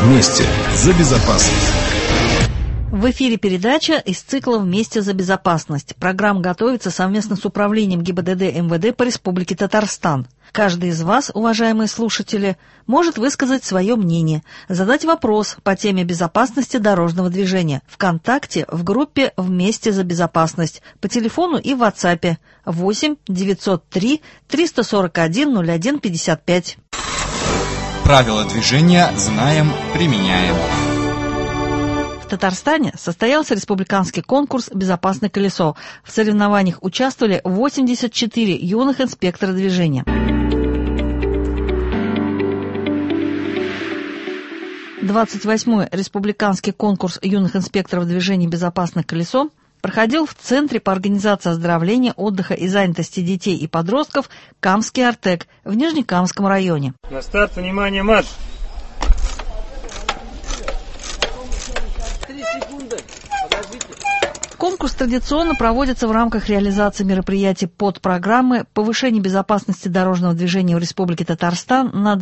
Вместе за безопасность. В эфире передача из цикла «Вместе за безопасность». Программа готовится совместно с Управлением ГИБДД МВД по Республике Татарстан. Каждый из вас, уважаемые слушатели, может высказать свое мнение, задать вопрос по теме безопасности дорожного движения ВКонтакте в группе «Вместе за безопасность» по телефону и в WhatsApp 8 903 341 01 55. Правила движения знаем, применяем. В Татарстане состоялся республиканский конкурс «Безопасное колесо». В соревнованиях участвовали 84 юных инспектора движения. 28-й республиканский конкурс юных инспекторов движения «Безопасное колесо» проходил в Центре по организации оздоровления, отдыха и занятости детей и подростков Камский Артек в Нижнекамском районе. На старт, внимание, марш! 3 секунды, подождите. Конкурс традиционно проводится в рамках реализации мероприятий подпрограммы «Повышение безопасности дорожного движения в Республике Татарстан» на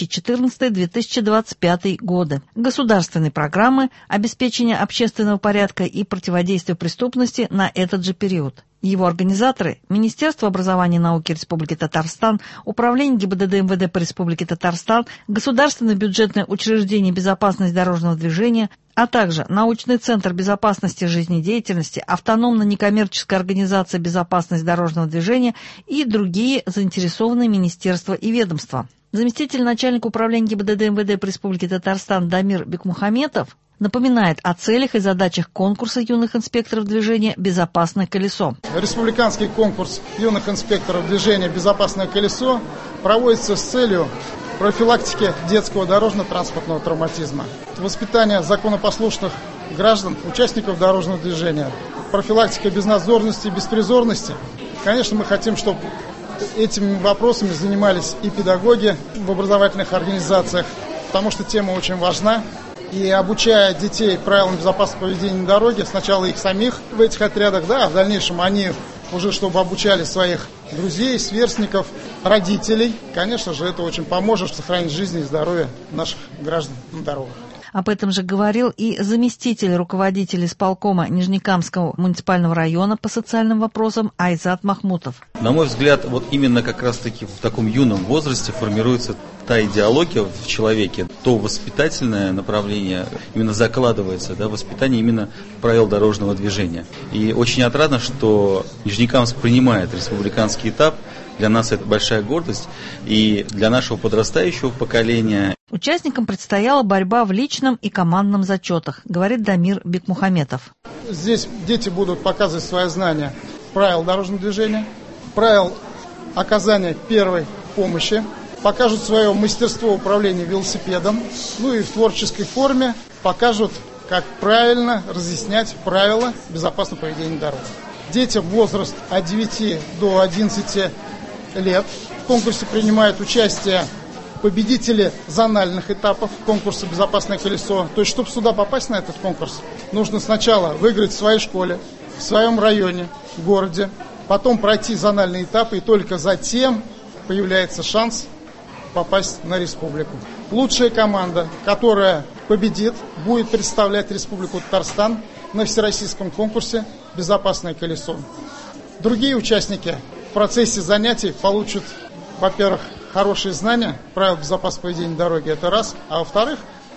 2014-2025 годы, государственной программы обеспечения общественного порядка и противодействия преступности на этот же период. Его организаторы – Министерство образования и науки Республики Татарстан, Управление ГИБДД МВД по Республике Татарстан, Государственное бюджетное учреждение «Безопасность дорожного движения», а также Научный центр безопасности жизнедеятельности, автономно-некоммерческая организация «Безопасность дорожного движения» и другие заинтересованные министерства и ведомства. Заместитель начальника управления ГИБДД МВД по Республике Татарстан Дамир Бекмухаметов напоминает о целях и задачах конкурса юных инспекторов движения «Безопасное колесо». Республиканский конкурс юных инспекторов движения «Безопасное колесо» проводится с целью профилактики детского дорожно-транспортного травматизма, воспитания законопослушных граждан, участников дорожного движения, профилактика безнадзорности и беспризорности. Конечно, мы хотим, чтобы этими вопросами занимались и педагоги в образовательных организациях, потому что тема очень важна. И обучая детей правилам безопасного поведения на дороге, сначала их самих в этих отрядах, а в дальнейшем они уже, чтобы обучали своих друзей, сверстников, родителей. Конечно же, это очень поможет сохранить жизнь и здоровье наших граждан на дорогах. Об этом же говорил и заместитель руководителя исполкома Нижнекамского муниципального района по социальным вопросам Айзат Махмутов. На мой взгляд, вот именно как раз-таки в таком юном возрасте формируется та идеология в человеке, то воспитательное направление именно закладывается, воспитание именно правил дорожного движения. И очень отрадно, что Нижнекамск принимает республиканский этап. Для нас это большая гордость, и для нашего подрастающего поколения. Участникам предстояла борьба в личном и командном зачетах, говорит Дамир Бекмухаметов. Здесь дети будут показывать свои знания правил дорожного движения, правил оказания первой помощи, покажут свое мастерство управления велосипедом, и в творческой форме покажут, как правильно разъяснять правила безопасного поведения на дороге. Детям возраст от 9 до 11 лет. В конкурсе принимают участие победители зональных этапов конкурса «Безопасное колесо». То есть, чтобы сюда попасть на этот конкурс, нужно сначала выиграть в своей школе, в своем районе, в городе, потом пройти зональные этапы, и только затем появляется шанс попасть на республику. Лучшая команда, которая победит, будет представлять Республику Татарстан на всероссийском конкурсе «Безопасное колесо». Другие участники в процессе занятий получат, во-первых, хорошие знания правил безопасного поведения на дороге, это раз, а во-вторых,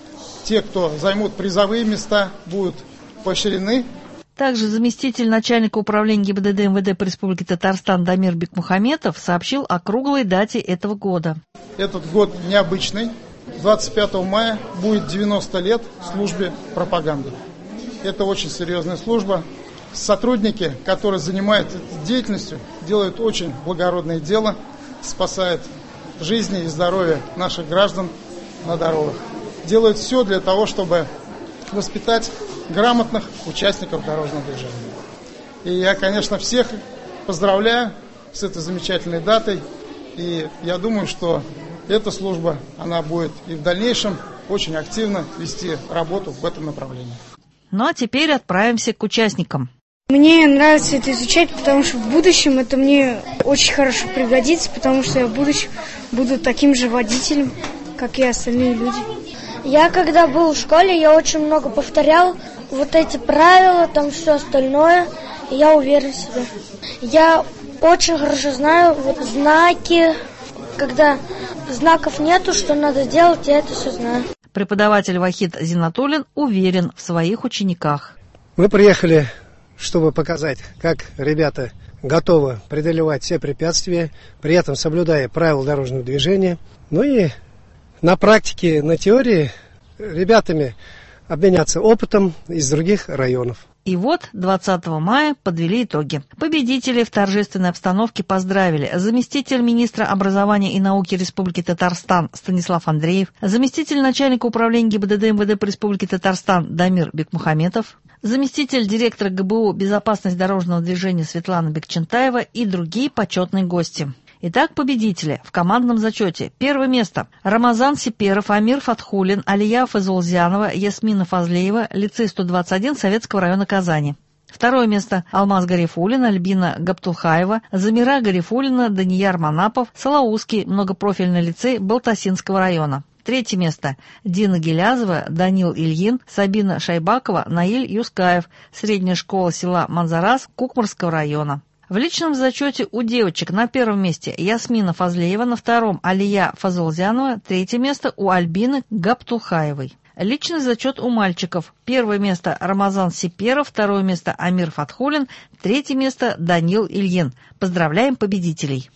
те, кто займут призовые места, будут поощрены. Также заместитель начальника управления ГИБДД МВД по Республике Татарстан Дамир Бекмухаметов сообщил о круглой дате этого года. Этот год необычный. 25 мая будет 90 лет службе пропаганды. Это очень серьезная служба. Сотрудники, которые занимаются этой деятельностью, делают очень благородное дело, спасают жизни и здоровье наших граждан на дорогах. Делают все для того, чтобы воспитать грамотных участников дорожного движения. И я, конечно, всех поздравляю с этой замечательной датой. И я думаю, что эта служба, она будет и в дальнейшем очень активно вести работу в этом направлении. Ну а теперь отправимся к участникам. Мне нравится это изучать, потому что в будущем это мне очень хорошо пригодится, потому что я в будущем буду таким же водителем, как и остальные люди. Я когда был в школе, я очень много повторял вот эти правила, там все остальное, и я уверен в себе. Я очень хорошо знаю вот знаки, когда знаков нету, что надо делать, я это все знаю. Преподаватель Вахид Зинатуллин уверен в своих учениках. Мы приехали, чтобы показать, как ребята готовы преодолевать все препятствия, при этом соблюдая правила дорожного движения. Ну и на практике, на теории ребятами обменяться опытом из других районов. И вот 20 мая подвели итоги. Победителей в торжественной обстановке поздравили заместитель министра образования и науки Республики Татарстан Станислав Андреев, заместитель начальника управления ГИБДД МВД по Республике Татарстан Дамир Бекмухаметов, заместитель директора ГБУ «Безопасность дорожного движения» Светлана Бекчентаева и другие почетные гости. Итак, победители в командном зачете. Первое место. Рамазан Сиперов, Амир Фатхулин, Алия Фазулзянова, Ясмина Фазлеева, лицей 121 Советского района Казани. Второе место. Алмаз Гарифулин, Альбина Гаптулхаева, Замира Гарифулина, Данияр Манапов, Салаузский многопрофильный лицей Балтасинского района. Третье место. Дина Гелязова, Данил Ильин, Сабина Шайбакова, Наиль Юскаев, средняя школа села Манзарас Кукмарского района. В личном зачете у девочек на первом месте Ясмина Фазлеева, на втором Алия Фазулзянова, третье место у Альбины Гаптулхаевой. Личный зачет у мальчиков. Первое место Рамазан Сиперов, второе место Амир Фатхулин, третье место Данил Ильин. Поздравляем победителей!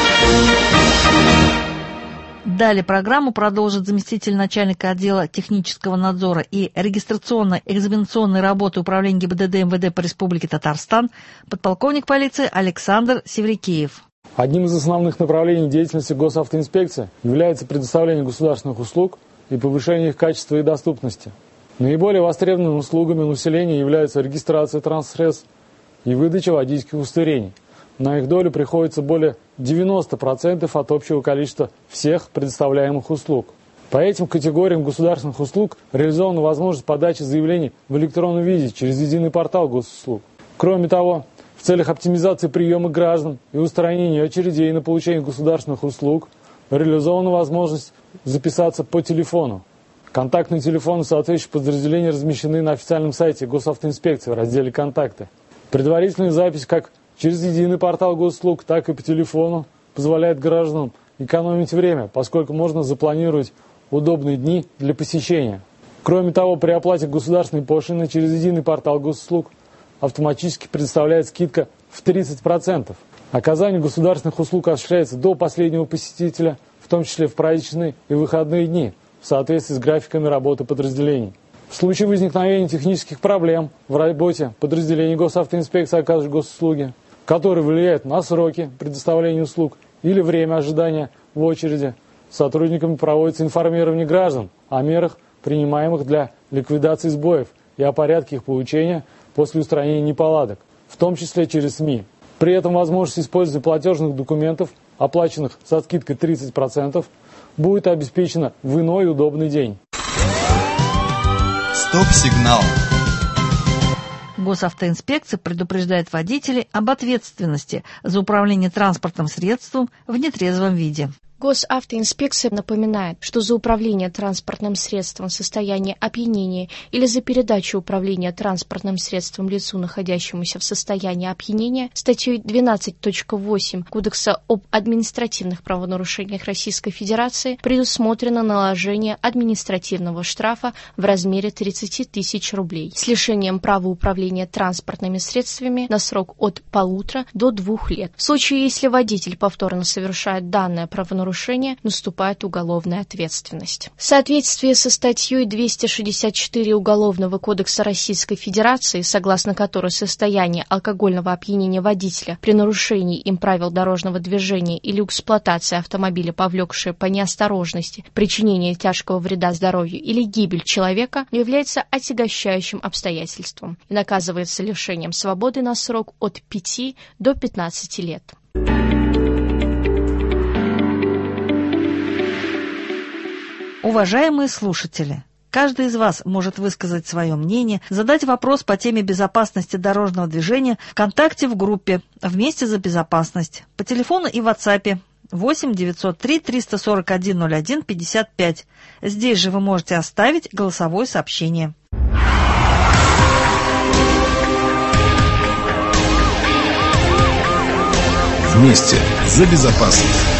Далее программу продолжит заместитель начальника отдела технического надзора и регистрационно-экзаменационной работы Управления ГИБДД МВД по Республике Татарстан подполковник полиции Александр Севрикеев. Одним из основных направлений деятельности госавтоинспекции является предоставление государственных услуг и повышение их качества и доступности. Наиболее востребованными услугами населения являются регистрация транспортных и выдача водительских удостоверений. На их долю приходится более 90% от общего количества всех предоставляемых услуг. По этим категориям государственных услуг реализована возможность подачи заявлений в электронном виде через единый портал госуслуг. Кроме того, в целях оптимизации приема граждан и устранения очередей на получение государственных услуг реализована возможность записаться по телефону. Контактные телефоны соответствующих подразделений размещены на официальном сайте госавтоинспекции в разделе «Контакты». Предварительная запись как через единый портал госуслуг, так и по телефону позволяет гражданам экономить время, поскольку можно запланировать удобные дни для посещения. Кроме того, при оплате государственной пошлины через единый портал госуслуг автоматически предоставляет скидка в 30%. Оказание государственных услуг осуществляется до последнего посетителя, в том числе в праздничные и выходные дни, в соответствии с графиками работы подразделений. В случае возникновения технических проблем в работе подразделений госавтоинспекции оказывающих госуслуги, которые влияют на сроки предоставления услуг или время ожидания в очереди, сотрудниками проводится информирование граждан о мерах, принимаемых для ликвидации сбоев и о порядке их получения после устранения неполадок, в том числе через СМИ. При этом возможность использования платежных документов, оплаченных со скидкой 30%, будет обеспечена в иной удобный день. Стоп-сигнал. Госавтоинспекция предупреждает водителей об ответственности за управление транспортным средством в нетрезвом виде. Госавтоинспекция напоминает, что за управление транспортным средством в состоянии опьянения или за передачу управления транспортным средством лицу, находящемуся в состоянии опьянения, статьей 12.8 Кодекса об административных правонарушениях Российской Федерации предусмотрено наложение административного штрафа в размере 30 тысяч рублей с лишением права управления транспортными средствами на срок от 1,5 до 2 лет. В случае, если водитель повторно совершает данное правонарушение, наступает уголовная ответственность. В соответствии со статьей 264 Уголовного кодекса Российской Федерации, согласно которой состояние алкогольного опьянения водителя при нарушении им правил дорожного движения или эксплуатации автомобиля, повлекшее по неосторожности причинение тяжкого вреда здоровью или гибель человека, является отягощающим обстоятельством и наказывается лишением свободы на срок от 5 до 15 лет. Уважаемые слушатели, каждый из вас может высказать свое мнение, задать вопрос по теме безопасности дорожного движения ВКонтакте в группе «Вместе за безопасность» по телефону и в WhatsApp 8 903 341 01 55. Здесь же вы можете оставить голосовое сообщение. Вместе за безопасность.